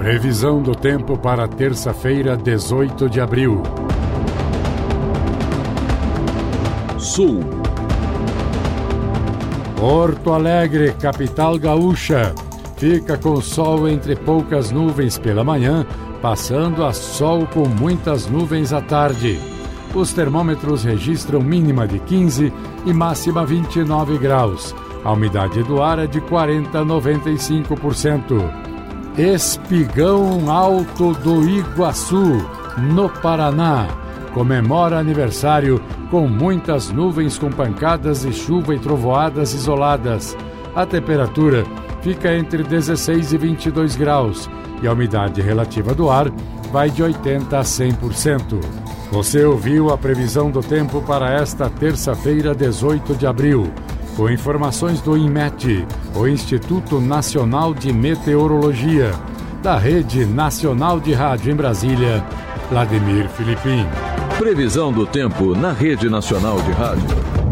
Previsão do tempo para terça-feira, 18 de abril. Sul. Porto Alegre, capital gaúcha. Fica com sol entre poucas nuvens pela manhã, passando a sol com muitas nuvens à tarde. Os termômetros registram mínima de 15 e máxima 29 graus. A umidade do ar é de 40% a 95%. Espigão Alto do Iguaçu, no Paraná, comemora aniversário com muitas nuvens com pancadas de chuva e trovoadas isoladas. A temperatura fica entre 16 e 22 graus e a umidade relativa do ar vai de 80% a 100%. Você ouviu a previsão do tempo para esta terça-feira, 18 de abril, com informações do INMET, o Instituto Nacional de Meteorologia, da Rede Nacional de Rádio em Brasília, Vladimir Filipim. Previsão do tempo na Rede Nacional de Rádio.